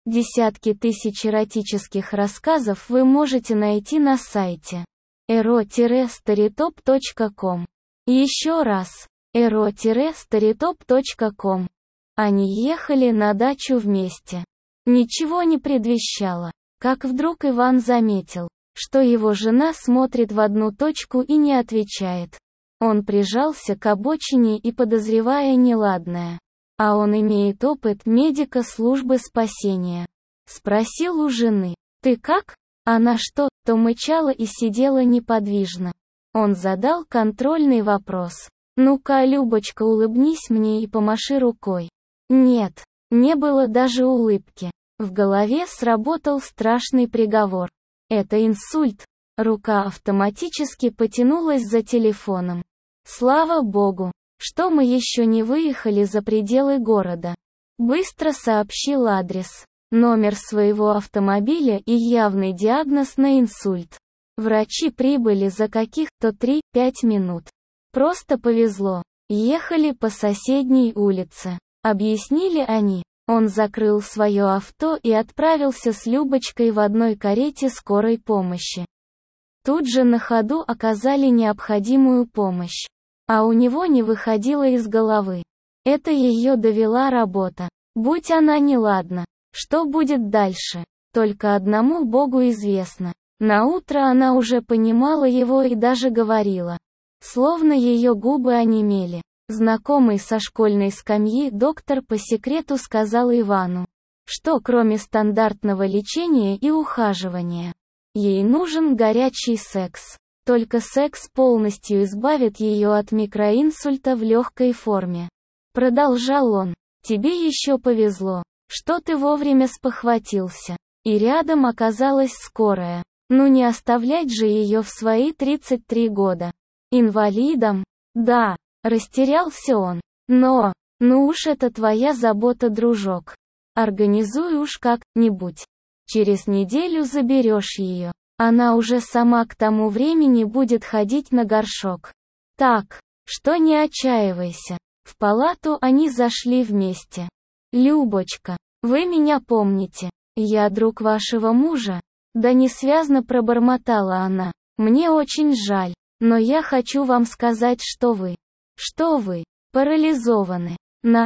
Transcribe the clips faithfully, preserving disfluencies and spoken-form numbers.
Десятки тысяч эротических рассказов вы можете найти на сайте эро старитоп точка ком. Еще раз, эро старитоп точка ком. Они ехали на дачу вместе. Ничего не предвещало. Как вдруг Иван заметил, что его жена смотрит в одну точку и не отвечает. Он прижался к обочине и, подозревая неладное, а он имеет опыт медика службы спасения, спросил у жены: «Ты как?» Она что-то мычала и сидела неподвижно. Он задал контрольный вопрос: «Ну-ка, Любочка, улыбнись мне и помаши рукой». Нет, не было даже улыбки. В голове сработал страшный приговор. Это инсульт. Рука автоматически потянулась за телефоном. Слава богу, что мы еще не выехали за пределы города. Быстро сообщил адрес, номер своего автомобиля и явный диагноз на инсульт. Врачи прибыли за каких-то три-пять минут. Просто повезло. Ехали по соседней улице. Объяснили они. Он закрыл свое авто и отправился с Любочкой в одной карете скорой помощи. Тут же на ходу оказали необходимую помощь. А у него не выходило из головы. Это ее довела работа. Будь она неладна, что будет дальше, только одному Богу известно. Наутро она уже понимала его и даже говорила. Словно ее губы онемели. Знакомый со школьной скамьи доктор по секрету сказал Ивану, что кроме стандартного лечения и ухаживания, ей нужен горячий секс. Только секс полностью избавит ее от микроинсульта в легкой форме. Продолжал он. Тебе еще повезло, что ты вовремя спохватился. И рядом оказалась скорая. Ну не оставлять же ее в свои тридцать три года. Инвалидом? Да, растерялся он. Но, ну уж это твоя забота, дружок. Организуй уж как-нибудь. Через неделю заберешь ее. Она уже сама к тому времени будет ходить на горшок. Так, что не отчаивайся. В палату они зашли вместе. «Любочка, вы меня помните? Я друг вашего мужа?» Да несвязно пробормотала она. «Мне очень жаль, но я хочу вам сказать, что вы... Что вы парализованы на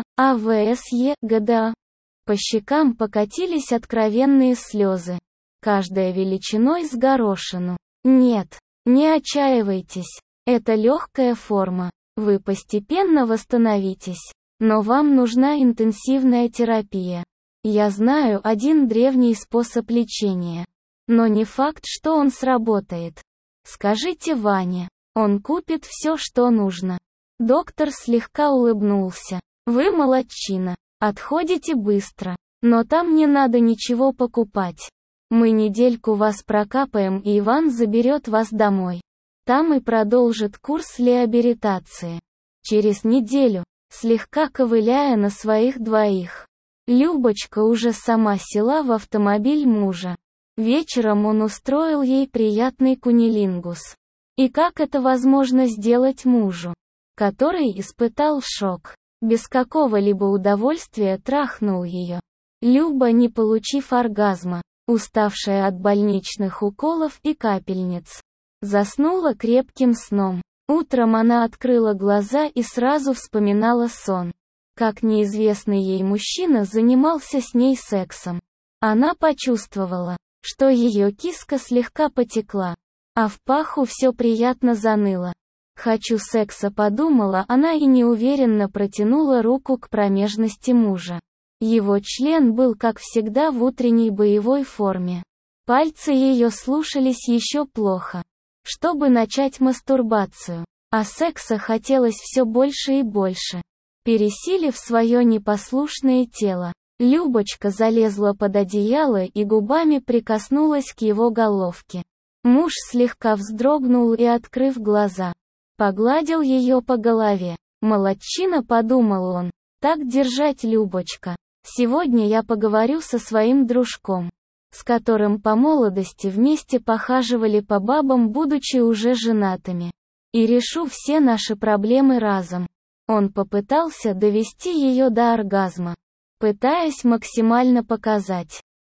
АВСЕ ГДА». По щекам покатились откровенные слезы. Каждая величиной с горошину. Нет, не отчаивайтесь. Это легкая форма. Вы постепенно восстановитесь. Но вам нужна интенсивная терапия. Я знаю один древний способ лечения. Но не факт, что он сработает. Скажите Ване. Он купит все, что нужно. Доктор слегка улыбнулся. Вы молодчина. Отходите быстро. Но там не надо ничего покупать. Мы недельку вас прокапаем, и Иван заберет вас домой. Там и продолжит курс реабилитации. Через неделю, слегка ковыляя на своих двоих, Любочка уже сама села в автомобиль мужа. Вечером он устроил ей приятный кунилингус. И как это возможно сделать мужу, который испытал шок, без какого-либо удовольствия трахнул ее. Люба, не получив оргазма, уставшая от больничных уколов и капельниц, заснула крепким сном. Утром она открыла глаза и сразу вспоминала сон. Как неизвестный ей мужчина занимался с ней сексом. Она почувствовала, что ее киска слегка потекла, а в паху все приятно заныло. «Хочу секса», подумала она и неуверенно протянула руку к промежности мужа. Его член был, как всегда, в утренней боевой форме. Пальцы ее слушались еще плохо, чтобы начать мастурбацию, а секса хотелось все больше и больше. Пересилив свое непослушное тело, Любочка залезла под одеяло и губами прикоснулась к его головке. Муж слегка вздрогнул и, открыв глаза, погладил ее по голове. «Молодчина», подумал он, — «так держать, Любочка. Сегодня я поговорю со своим дружком, с которым по молодости вместе похаживали по бабам, будучи уже женатыми, и решу все наши проблемы разом». Он попытался довести ее до оргазма, пытаясь максимально показать,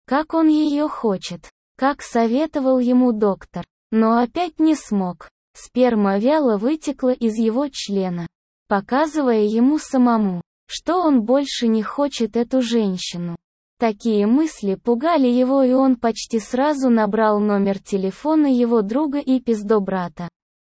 как он ее хочет, как советовал ему доктор, но опять не смог. Сперма вяло вытекла из его члена, показывая ему самому, что он больше не хочет эту женщину. Такие мысли пугали его, и он почти сразу набрал номер телефона его друга и пиздобрата.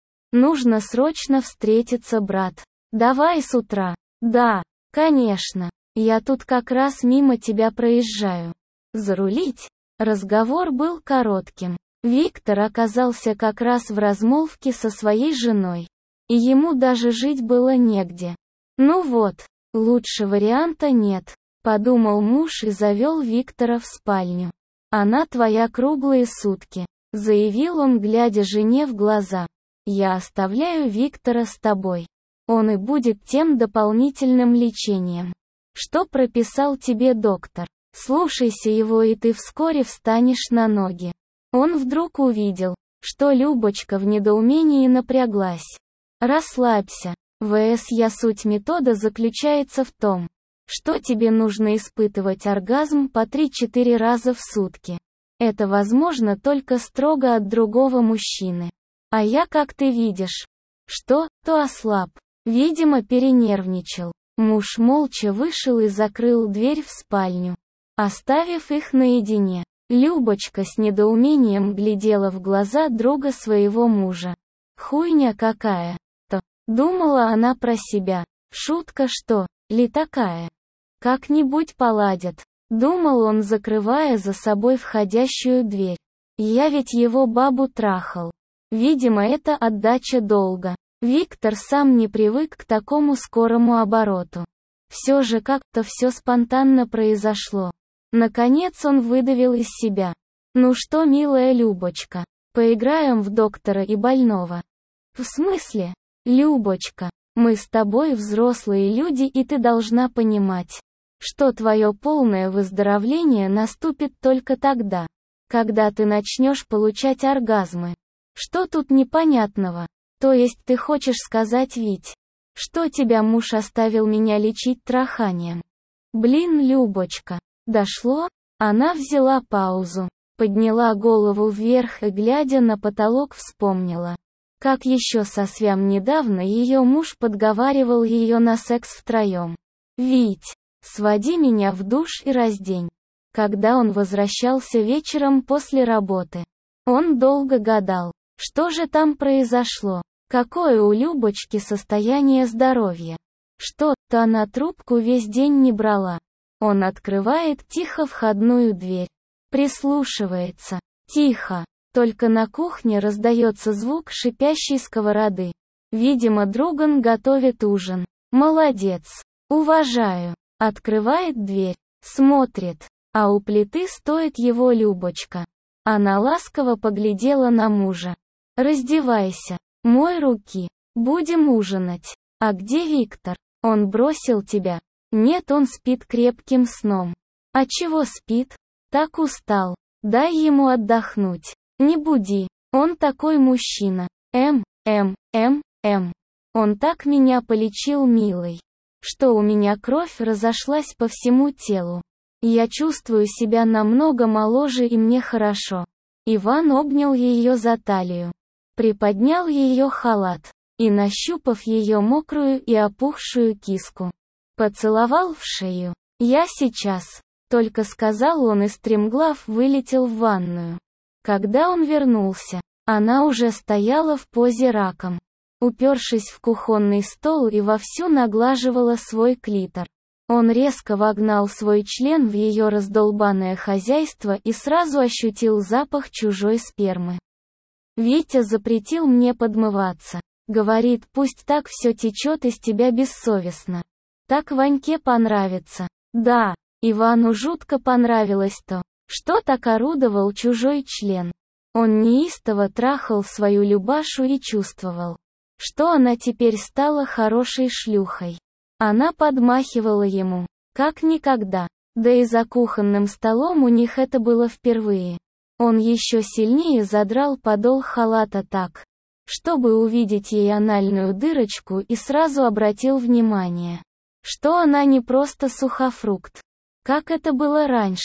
«Нужно срочно встретиться, брат. Давай с утра». «Да, конечно. Я тут как раз мимо тебя проезжаю. Зарулить?» Разговор был коротким. Виктор оказался как раз в размолвке со своей женой. И ему даже жить было негде. «Ну вот, лучше варианта нет», — подумал муж и завел Виктора в спальню. «Она твоя круглые сутки», — заявил он, глядя жене в глаза. «Я оставляю Виктора с тобой. Он и будет тем дополнительным лечением, что прописал тебе доктор. Слушайся его, и ты вскоре встанешь на ноги». Он вдруг увидел, что Любочка в недоумении напряглась. «Расслабься. ВС я суть метода заключается в том, что тебе нужно испытывать оргазм по три-четыре раза в сутки. Это возможно только строго от другого мужчины. А я, как ты видишь, что, то ослаб. Видимо, перенервничал». Муж молча вышел и закрыл дверь в спальню, оставив их наедине. Любочка с недоумением глядела в глаза друга своего мужа. «Хуйня какая-то», — думала она про себя. «Шутка что ли такая? Как-нибудь поладят», — думал он, закрывая за собой входящую дверь. «Я ведь его бабу трахал. Видимо, это отдача долга». Виктор сам не привык к такому скорому обороту. Все же как-то все спонтанно произошло. Наконец он выдавил из себя: «Ну что, милая Любочка, поиграем в доктора и больного?» «В смысле? Любочка, мы с тобой взрослые люди, и ты должна понимать, что твое полное выздоровление наступит только тогда, когда ты начнешь получать оргазмы. Что тут непонятного? То есть ты хочешь сказать, Вить, что тебя муж оставил меня лечить траханием?» «Блин, Любочка». Дошло? Она взяла паузу, подняла голову вверх и, глядя на потолок, вспомнила, как еще со свям недавно ее муж подговаривал ее на секс втроем. «Вить, своди меня в душ и раздень». Когда он возвращался вечером после работы, он долго гадал, что же там произошло, какое у Любочки состояние здоровья. Что-то она трубку весь день не брала. Он открывает тихо входную дверь. Прислушивается. Тихо. Только на кухне раздается звук шипящей сковороды. Видимо, Друган готовит ужин. Молодец. Уважаю. Открывает дверь. Смотрит. А у плиты стоит его Любочка. Она ласково поглядела на мужа. «Раздевайся. Мой руки. Будем ужинать. А где Виктор? Он бросил тебя?» «Нет, он спит крепким сном». «А чего спит? Так устал. Дай ему отдохнуть. Не буди. Он такой мужчина. М, М, М, М. Он так меня полечил, милый, что у меня кровь разошлась по всему телу. Я чувствую себя намного моложе, и мне хорошо». Иван обнял ее за талию, приподнял ее халат и, нащупав ее мокрую и опухшую киску, поцеловал в шею. «Я сейчас», — только сказал он, и стремглав вылетел в ванную. Когда он вернулся, она уже стояла в позе раком, упершись в кухонный стол, и вовсю наглаживала свой клитор. Он резко вогнал свой член в ее раздолбанное хозяйство и сразу ощутил запах чужой спермы. «Витя запретил мне подмываться. Говорит, пусть так все течет из тебя бессовестно. Так Ваньке понравится». Да, Ивану жутко понравилось то, что так орудовал чужой член. Он неистово трахал свою Любашу и чувствовал, что она теперь стала хорошей шлюхой. Она подмахивала ему, как никогда, да и за кухонным столом у них это было впервые. Он еще сильнее задрал подол халата так, чтобы увидеть ей анальную дырочку, и сразу обратил внимание, что она не просто сухофрукт, как это было раньше.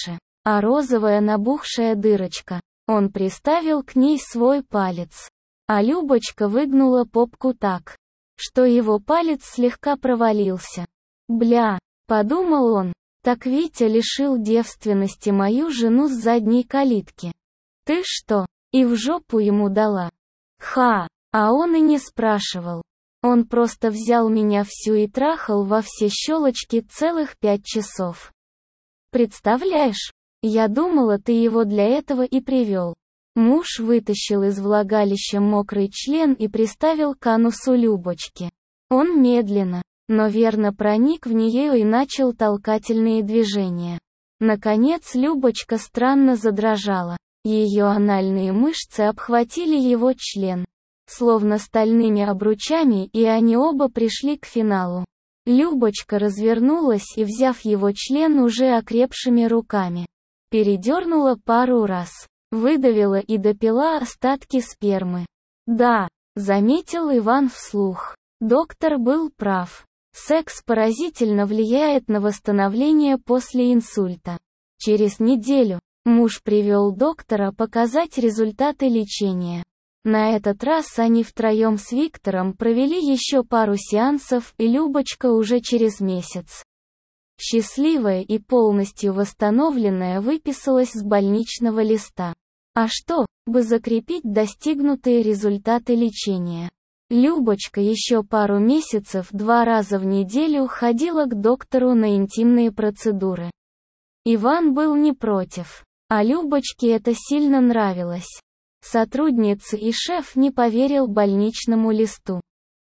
а розовая набухшая дырочка. Он приставил к ней свой палец. А Любочка выгнула попку так, что его палец слегка провалился. «Бля», — подумал он, — «так Витя лишил девственности мою жену с задней калитки. Ты что, и в жопу ему дала?» Ха, а он и не спрашивал. Он просто взял меня всю и трахал во все щелочки целых пять часов. Представляешь? Я думала, ты его для этого и привел. Муж вытащил из влагалища мокрый член и приставил к анусу Любочки. Он медленно, но верно проник в нее и начал толкательные движения. Наконец Любочка странно задрожала. Ее анальные мышцы обхватили его член, словно стальными обручами, и они оба пришли к финалу. Любочка развернулась и, взяв его член уже окрепшими руками, передернула пару раз, выдавила и допила остатки спермы. «Да», — заметил Иван вслух. Доктор был прав. Секс поразительно влияет на восстановление после инсульта. Через неделю муж привел доктора показать результаты лечения. На этот раз они втроем с Виктором провели еще пару сеансов, и Любочка уже через месяц, счастливая и полностью восстановленная, выписалась с больничного листа. А что, бы закрепить достигнутые результаты лечения? Любочка еще пару месяцев два раза в неделю ходила к доктору на интимные процедуры. Иван был не против, а Любочке это сильно нравилось. Сотрудницы и шеф не поверил больничному листу.